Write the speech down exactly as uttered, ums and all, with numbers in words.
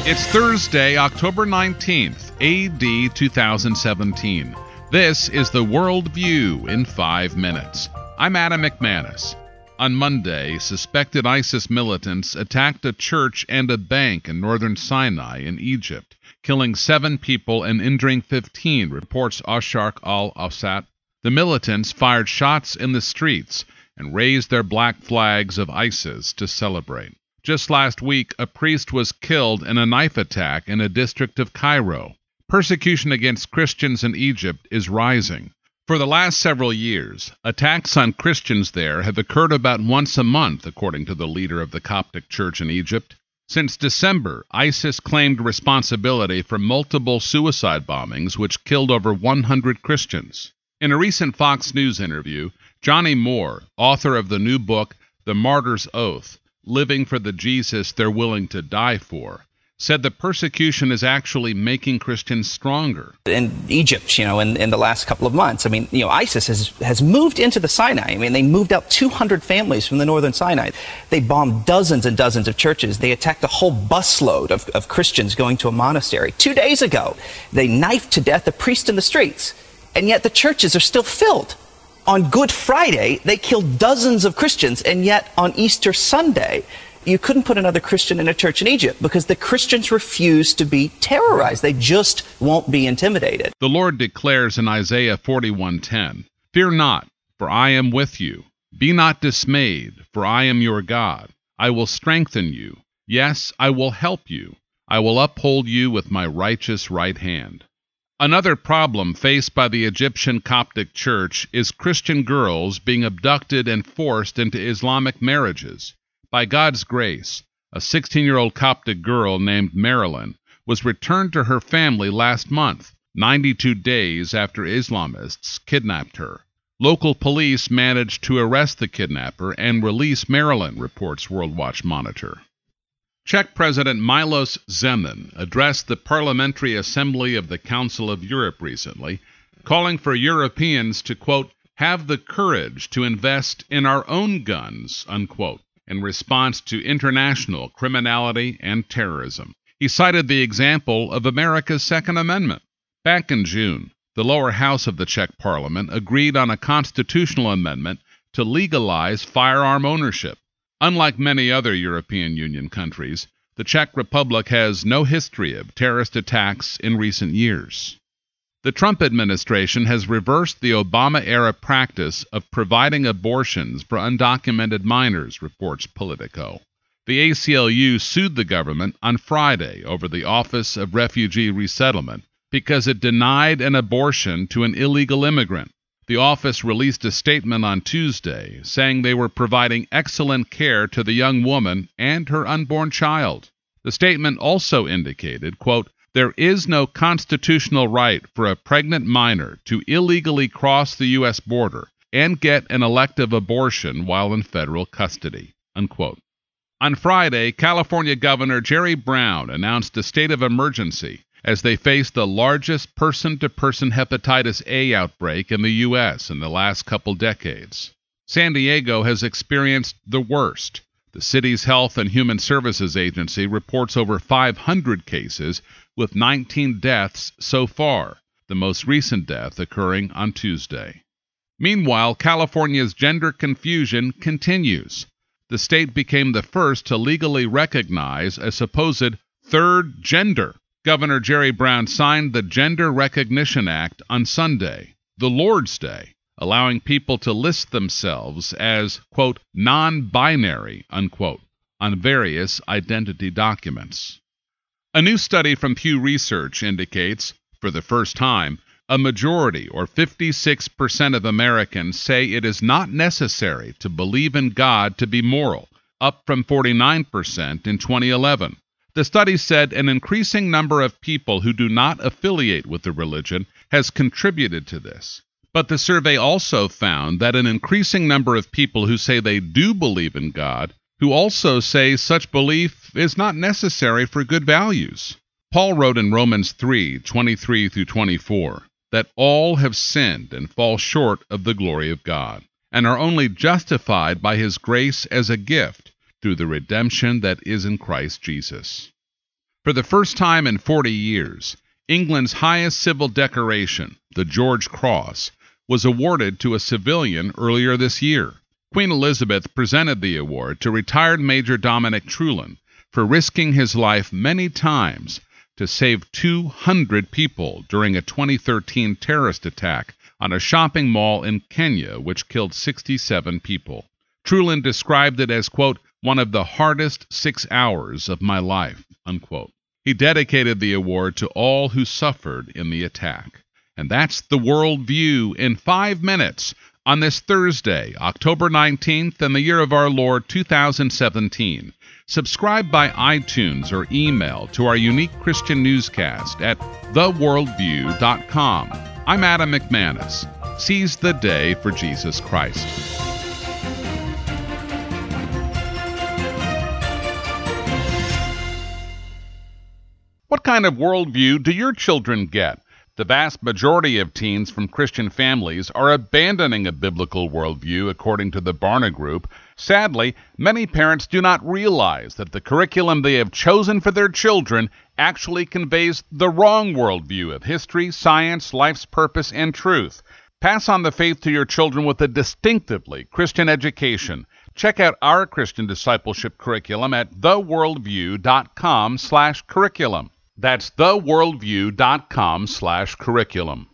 It's Thursday, October nineteenth, A D two thousand seventeen. This is the World View in five minutes. I'm Adam McManus. On Monday, suspected ISIS militants attacked a church and a bank in northern Sinai in Egypt, killing seven people and injuring fifteen, reports Asharq al-Awsat. The militants fired shots in the streets and raised their black flags of ISIS to celebrate. Just last week, a priest was killed in a knife attack in a district of Cairo. Persecution against Christians in Egypt is rising. For the last several years, attacks on Christians there have occurred about once a month, according to the leader of the Coptic Church in Egypt. Since December, ISIS claimed responsibility for multiple suicide bombings which killed over one hundred Christians. In a recent Fox News interview, Johnny Moore, author of the new book, The Martyr's Oath, Living for the Jesus They're Willing to Die For, said the persecution is actually making Christians stronger. In Egypt, you know, in, in the last couple of months, I mean, you know, ISIS has, has moved into the Sinai. I mean, they moved out two hundred families from the northern Sinai. They bombed dozens and dozens of churches. They attacked a whole busload of, of Christians going to a monastery. Two days ago, they knifed to death a priest in the streets, and yet the churches are still filled. On Good Friday, they killed dozens of Christians, and yet on Easter Sunday, you couldn't put another Christian in a church in Egypt because the Christians refuse to be terrorized. They just won't be intimidated. The Lord declares in Isaiah forty-one ten, "Fear not, for I am with you. Be not dismayed, for I am your God. I will strengthen you. Yes, I will help you. I will uphold you with my righteous right hand." Another problem faced by the Egyptian Coptic Church is Christian girls being abducted and forced into Islamic marriages. By God's grace, a sixteen-year-old Coptic girl named Marilyn was returned to her family last month, ninety-two days after Islamists kidnapped her. Local police managed to arrest the kidnapper and release Marilyn, reports World Watch Monitor. Czech President Milos Zeman addressed the Parliamentary Assembly of the Council of Europe recently, calling for Europeans to, quote, have the courage to invest in our own guns, unquote, in response to international criminality and terrorism. He cited the example of America's Second Amendment. Back in June, the lower house of the Czech parliament agreed on a constitutional amendment to legalize firearm ownership. Unlike many other European Union countries, the Czech Republic has no history of terrorist attacks in recent years. The Trump administration has reversed the Obama-era practice of providing abortions for undocumented minors, reports Politico. The A C L U sued the government on Friday over the Office of Refugee Resettlement because it denied an abortion to an illegal immigrant. The office released a statement on Tuesday saying they were providing excellent care to the young woman and her unborn child. The statement also indicated, quote, there is no constitutional right for a pregnant minor to illegally cross the U S border and get an elective abortion while in federal custody, unquote. On Friday, California Governor Jerry Brown announced a state of emergency as they face the largest person-to-person hepatitis A outbreak in the U S in the last couple decades. San Diego has experienced the worst. The city's Health and Human Services Agency reports over five hundred cases, with nineteen deaths so far, the most recent death occurring on Tuesday. Meanwhile, California's gender confusion continues. The state became the first to legally recognize a supposed third gender. Governor Jerry Brown signed the Gender Recognition Act on Sunday, the Lord's Day, allowing people to list themselves as, quote, non-binary, unquote, on various identity documents. A new study from Pew Research indicates, for the first time, a majority, or fifty-six percent of Americans, say it is not necessary to believe in God to be moral, up from forty-nine percent in twenty eleven. The study said an increasing number of people who do not affiliate with the religion has contributed to this. But the survey also found that an increasing number of people who say they do believe in God, who also say such belief is not necessary for good values. Paul wrote in Romans three, twenty-three through twenty-four, that all have sinned and fall short of the glory of God, and are only justified by his grace as a gift through the redemption that is in Christ Jesus. For the first time in forty years, England's highest civil decoration, the George Cross, was awarded to a civilian earlier this year. Queen Elizabeth presented the award to retired Major Dominic Trulin for risking his life many times to save two hundred people during a twenty thirteen terrorist attack on a shopping mall in Kenya, which killed sixty-seven people. Trulin described it as, quote, one of the hardest six hours of my life, unquote. He dedicated the award to all who suffered in the attack. And that's the World View in five minutes on this Thursday, October nineteenth, in the year of our Lord two thousand seventeen. Subscribe by iTunes or email to our unique Christian newscast at the world view dot com. I'm Adam McManus. Seize the day for Jesus Christ. What kind of worldview do your children get? The vast majority of teens from Christian families are abandoning a biblical worldview, according to the Barna Group. Sadly, many parents do not realize that the curriculum they have chosen for their children actually conveys the wrong worldview of history, science, life's purpose, and truth. Pass on the faith to your children with a distinctively Christian education. Check out our Christian discipleship curriculum at the world view dot com slash curriculum. That's the world view dot com slash curriculum.